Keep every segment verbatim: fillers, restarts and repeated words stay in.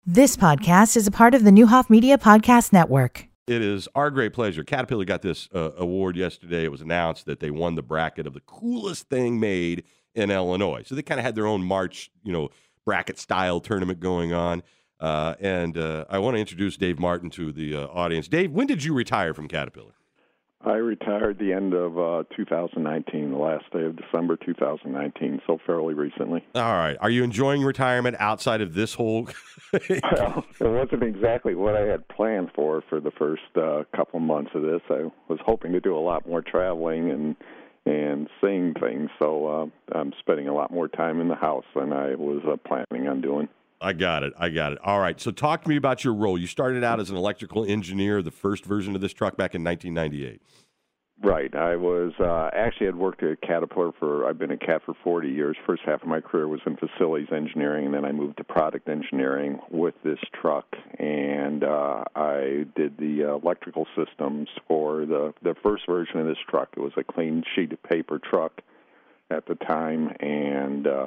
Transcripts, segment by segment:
This podcast is a part of the Newhoff Media Podcast Network. It is our great pleasure. Caterpillar got this uh, award yesterday. It was announced that they won the bracket of the coolest thing made in Illinois. So they kind of had their own March, you know, bracket-style tournament going on. Uh, and uh, I want to introduce Dave Martin to the uh, audience. Dave, when did you retire from Caterpillar? I retired the end of uh, two thousand nineteen, the last day of December two thousand nineteen, so fairly recently. All right. Are you enjoying retirement outside of this whole... Well, it wasn't exactly what I had planned for for the first uh, couple months of this. I was hoping to do a lot more traveling and and seeing things, so uh, I'm spending a lot more time in the house than I was uh, planning on doing. I got it. I got it. All right. So talk to me about your role. You started out as an electrical engineer, the first version of this truck back in nineteen ninety-eight. Right. I was uh, actually had worked at Caterpillar for, I've been at Cat for forty years. First half of my career was in facilities engineering, and then I moved to product engineering with this truck. And uh, I did the uh, electrical systems for the, the first version of this truck. It was a clean sheet of paper truck at the time, and uh,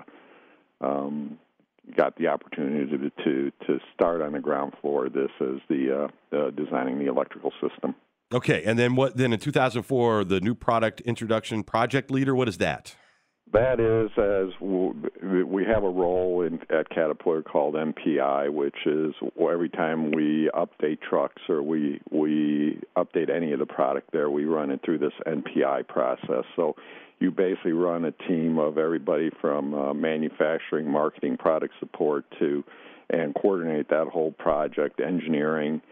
um, got the opportunity to, to to start on the ground floor of this as the uh, uh, designing the electrical system. Okay, and then what? Then in two thousand four, the new product introduction project leader. What is that? That is, as w- we have a role in, at Caterpillar called M P I, which is every time we update trucks or we we update any of the product there, we run it through this N P I process. So you basically run a team of everybody from uh, manufacturing, marketing, product support to and coordinate that whole project, engineering,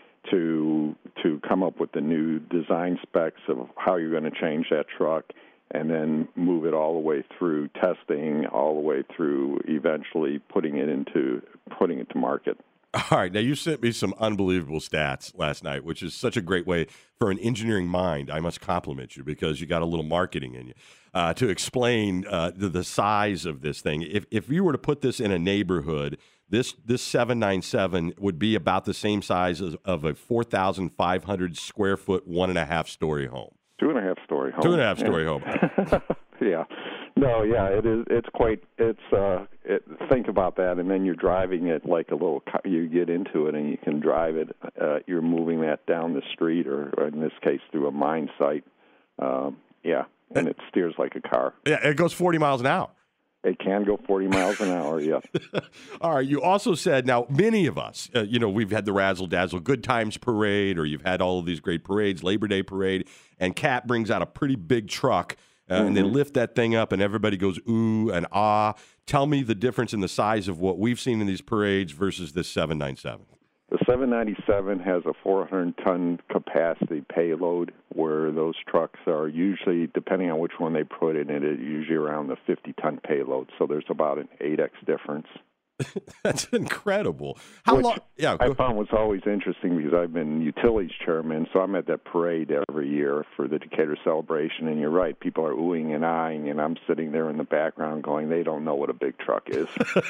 to to come up with the new design specs of how you're going to change that truck, and then move it all the way through testing, all the way through eventually putting it into putting it to market. All right. Now, you sent me some unbelievable stats last night, which is such a great way for an engineering mind. I must compliment you because you got a little marketing in you uh, to explain uh, the, the size of this thing. If if you were to put this in a neighborhood, this this seven ninety-seven would be about the same size as, of a four thousand five hundred square foot, one and a half story home. Two and a half story home. Two and a half story yeah. home. Yeah. No, yeah, it is. It's quite. It's. Uh, it, think about that, and then you're driving it like a little. Car. You get into it, and you can drive it. Uh, you're moving that down the street, or, or in this case, through a mine site. Um, yeah, and it steers like a car. Yeah, it goes forty miles an hour. It can go forty miles an hour, yes. All right. You also said, now, many of us, uh, you know, we've had the Razzle Dazzle Good Times Parade, or you've had all of these great parades, Labor Day Parade, and Cat brings out a pretty big truck, uh, mm-hmm. and they lift that thing up, and everybody goes ooh and ah. Tell me the difference in the size of what we've seen in these parades versus this seven ninety-seven. The seven ninety-seven has a four hundred ton capacity payload, where those trucks are usually, depending on which one they put in it, it's usually around the fifty ton payload. So there's about an eight x difference. That's incredible. How Which long? Yeah, I found was always interesting because I've been utilities chairman, so I'm at that parade every year for the Decatur celebration. And you're right, people are oohing and eyeing, and I'm sitting there in the background going, they don't know what a big truck is.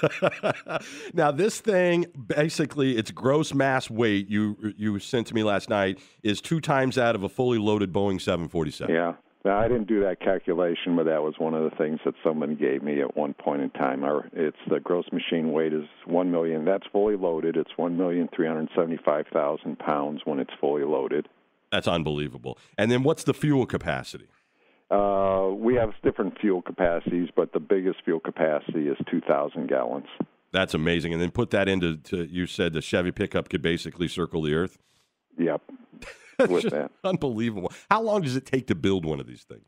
Now, this thing, basically, its gross mass weight, you you sent to me last night, is two times that of a fully loaded Boeing seven forty-seven. Yeah. Now, I didn't do that calculation, but that was one of the things that someone gave me at one point in time. Our, it's the gross machine weight is one million. That's fully loaded. It's one million three hundred seventy-five thousand pounds when it's fully loaded. That's unbelievable. And then what's the fuel capacity? Uh, we have different fuel capacities, but the biggest fuel capacity is two thousand gallons. That's amazing. And then put that into, to, you said the Chevy pickup could basically circle the earth? Yep. With that. Unbelievable. How long does it take to build one of these things?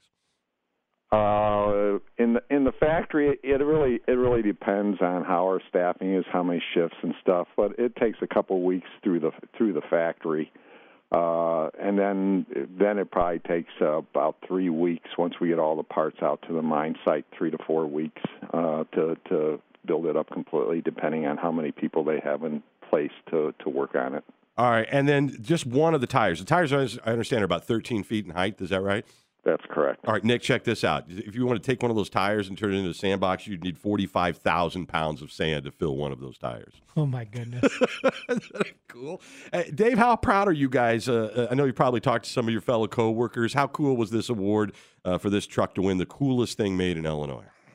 Uh, in the in the factory, it really it really depends on how our staffing is, how many shifts and stuff. But it takes a couple of weeks through the through the factory, uh, and then then it probably takes uh, about three weeks once we get all the parts out to the mine site. Three to four weeks uh, to to build it up completely, depending on how many people they have in place to to work on it. All right, and then just one of the tires. The tires, I understand, are about thirteen feet in height. Is that right? That's correct. All right, Nick, check this out. If you want to take one of those tires and turn it into a sandbox, you'd need forty-five thousand pounds of sand to fill one of those tires. Oh, my goodness. Cool. Uh, Dave, how proud are you guys? Uh, I know you probably talked to some of your fellow coworkers. How cool was this award uh, for this truck to win the coolest thing made in Illinois?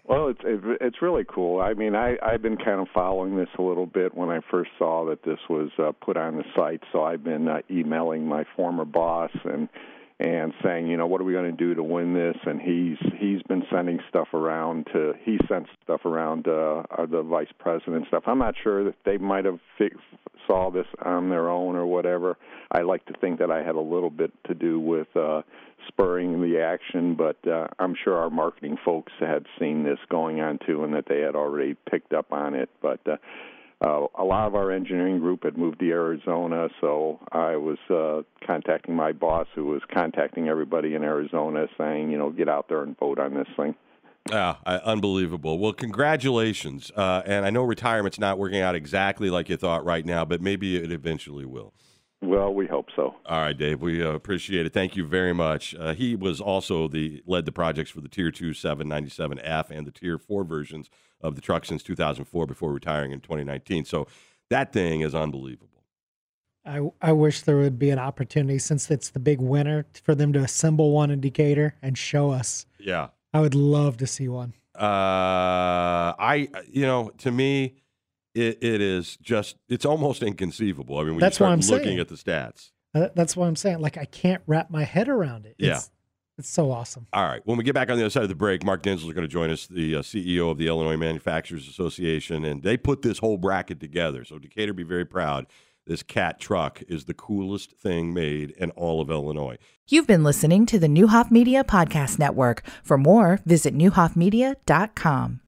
Well, it's it's really cool. I mean, I, I've been kind of following this a little bit when I first saw that this was uh, put on the site. So I've been uh, emailing my former boss and and saying, you know, what are we going to do to win this? And he's he's been sending stuff around to he sent stuff around uh, the vice president stuff. I'm not sure that they might have fi- saw this on their own or whatever. I like to think that I had a little bit to do with uh, spurring the action, but uh, I'm sure our marketing folks had seen this going on too, and that they had already picked up on it. But uh, uh, a lot of our engineering group had moved to Arizona, so I was uh, contacting my boss, who was contacting everybody in Arizona, saying, you know, get out there and vote on this thing. Yeah, uh, unbelievable. Well, congratulations. Uh, and I know retirement's not working out exactly like you thought right now, but maybe it eventually will. Well, we hope so. All right, Dave, we uh, appreciate it. Thank you very much. Uh, he was also the led the projects for the Tier two seven ninety-seven F and the Tier four versions of the truck since two thousand four before retiring in twenty nineteen. So that thing is unbelievable. I, I wish there would be an opportunity, since it's the big winter, for them to assemble one in Decatur and show us. Yeah. I would love to see one. Uh, I, you know, to me, it, it is just, it's almost inconceivable. I mean, when That's you start what I'm looking saying. at the stats. Uh, that's what I'm saying. Like, I can't wrap my head around it. Yeah. It's, it's so awesome. All right. When we get back on the other side of the break, Mark Dinzel is going to join us, the uh, C E O of the Illinois Manufacturers Association, and they put this whole bracket together. So Decatur, be very proud. This Cat truck is the coolest thing made in all of Illinois. You've been listening to the Newhoff Media Podcast Network. For more, visit newhoff media dot com.